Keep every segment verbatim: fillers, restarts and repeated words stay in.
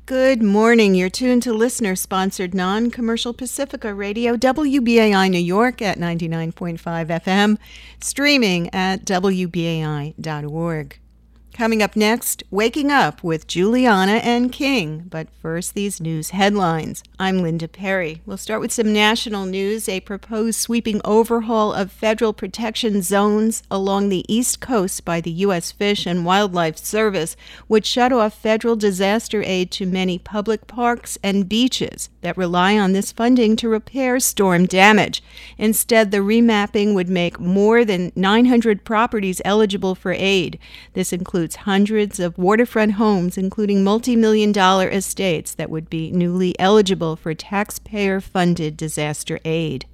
Good morning. You're tuned to listener-sponsored non-commercial Pacifica Radio, W B A I New York at ninety-nine point five F M, streaming at W B A I dot org. Coming up next, Waking Up with Juliana and King. But first, these news headlines. I'm Linda Perry. We'll start with some national news. A proposed sweeping overhaul of federal protection zones along the East Coast by the U S Fish and Wildlife Service would shut off federal disaster aid to many public parks and beaches that rely on this funding to repair storm damage. Instead, the remapping would make more than nine hundred properties eligible for aid. This includes hundreds of waterfront homes, including multi-million dollar estates that would be newly eligible for taxpayer-funded disaster aid.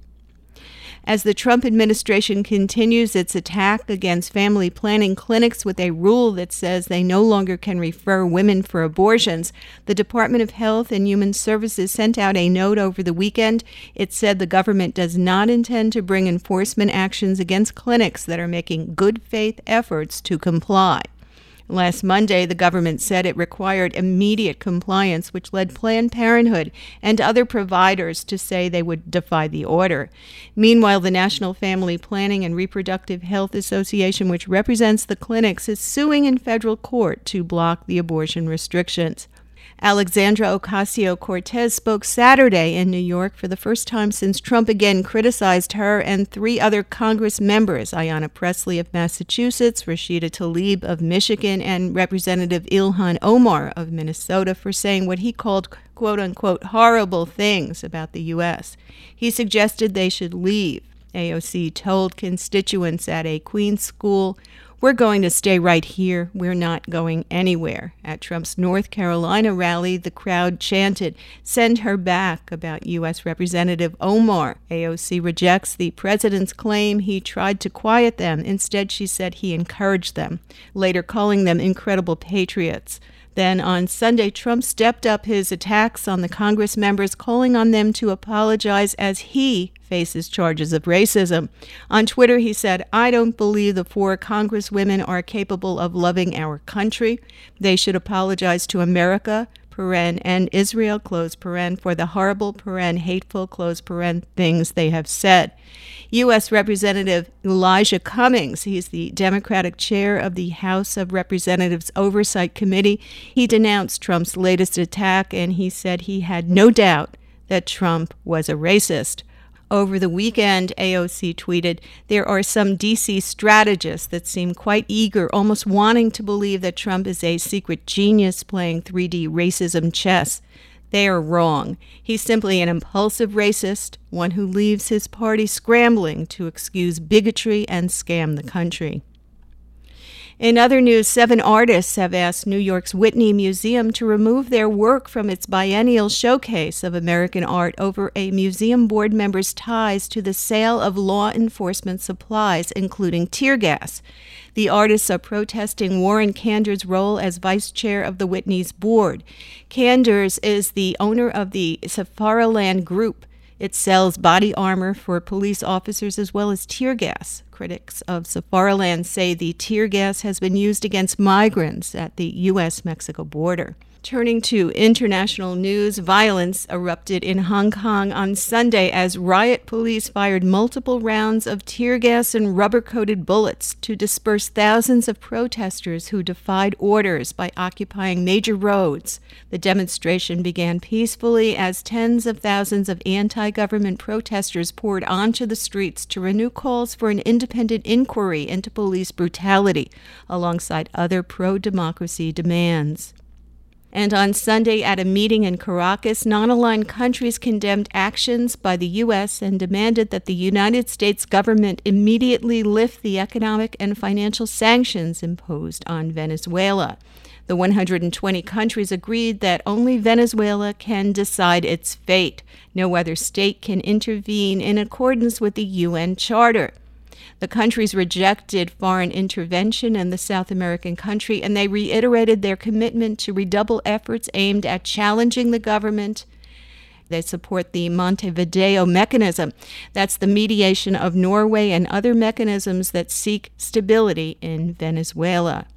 As the Trump administration continues its attack against family planning clinics with a rule that says they no longer can refer women for abortions, the Department of Health and Human Services sent out a note over the weekend. It said the government does not intend to bring enforcement actions against clinics that are making good faith efforts to comply. Last Monday, the government said it required immediate compliance, which led Planned Parenthood and other providers to say they would defy the order. Meanwhile, the National Family Planning and Reproductive Health Association, which represents the clinics, is suing in federal court to block the abortion restrictions. Alexandra Ocasio-Cortez spoke Saturday in New York for the first time since Trump again criticized her and three other Congress members, Ayanna Pressley of Massachusetts, Rashida Tlaib of Michigan, and Representative Ilhan Omar of Minnesota, for saying what he called quote-unquote horrible things about the U S. He suggested they should leave. A O C told constituents at a Queens school, "We're going to stay right here. We're not going anywhere." At Trump's North Carolina rally, the crowd chanted, "Send her back," about U S. Representative Omar. A O C rejects the president's claim he tried to quiet them. Instead, she said he encouraged them, later calling them incredible patriots. Then on Sunday, Trump stepped up his attacks on the Congress members, calling on them to apologize as he faces charges of racism. On Twitter, he said, "I don't believe the four Congresswomen are capable of loving our country. They should apologize to America, paren, and Israel, close paren, for the horrible, paren, hateful, close paren, things they have said." U S. Representative Elijah Cummings, he's the Democratic chair of the House of Representatives Oversight Committee, he denounced Trump's latest attack, and he said he had no doubt that Trump was a racist. Over the weekend, A O C tweeted, "There are some D C strategists that seem quite eager, almost wanting to believe that Trump is a secret genius playing three D racism chess. They are wrong. He's simply an impulsive racist, one who leaves his party scrambling to excuse bigotry and scam the country." In other news, seven artists have asked New York's Whitney Museum to remove their work from its biennial showcase of American art over a museum board member's ties to the sale of law enforcement supplies, including tear gas. The artists are protesting Warren Kanders' role as vice chair of the Whitney's board. Kanders is the owner of the Safariland Group. It sells body armor for police officers as well as tear gas. Critics of Safariland say the tear gas has been used against migrants at the U S Mexico border. Turning to international news, violence erupted in Hong Kong on Sunday as riot police fired multiple rounds of tear gas and rubber-coated bullets to disperse thousands of protesters who defied orders by occupying major roads. The demonstration began peacefully as tens of thousands of anti-government protesters poured onto the streets to renew calls for an independent inquiry into police brutality, alongside other pro-democracy demands. And on Sunday, at a meeting in Caracas, non-aligned countries condemned actions by the U S and demanded that the United States government immediately lift the economic and financial sanctions imposed on Venezuela. The one hundred twenty countries agreed that only Venezuela can decide its fate. No other state can intervene in accordance with the U N Charter. The countries rejected foreign intervention in the South American country, and they reiterated their commitment to redouble efforts aimed at challenging the government. They support the Montevideo Mechanism. That's the mediation of Norway and other mechanisms that seek stability in Venezuela.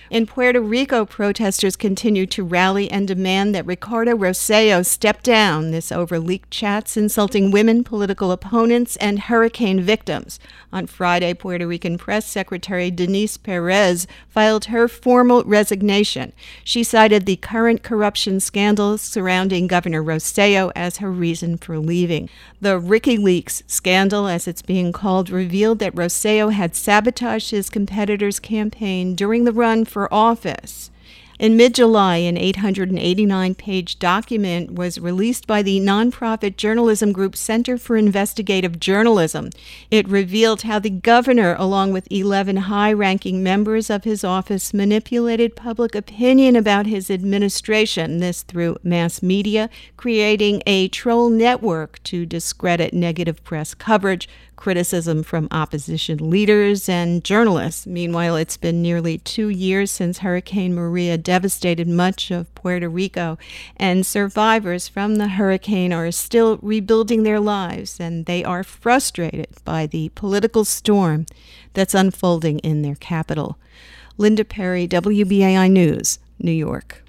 In Puerto Rico, protesters continue to rally and demand that Ricardo Rossello step down, this over leaked chats insulting women, political opponents, and hurricane victims. On Friday, Puerto Rican Press Secretary Denise Perez filed her formal resignation. She cited the current corruption scandals surrounding Governor Rossello as her reason for leaving. The WikiLeaks scandal, as it's being called, revealed that Rossello had sabotaged his competitor's campaign during the run for for office. In mid-July, an eight hundred eighty-nine page document was released by the nonprofit journalism group Center for Investigative Journalism. It revealed how the governor, along with eleven high-ranking members of his office, manipulated public opinion about his administration, this through mass media, creating a troll network to discredit negative press coverage, criticism from opposition leaders and journalists. Meanwhile, it's been nearly two years since Hurricane Maria devastated much of Puerto Rico, and survivors from the hurricane are still rebuilding their lives, and they are frustrated by the political storm that's unfolding in their capital. Linda Perry, W B A I News, New York.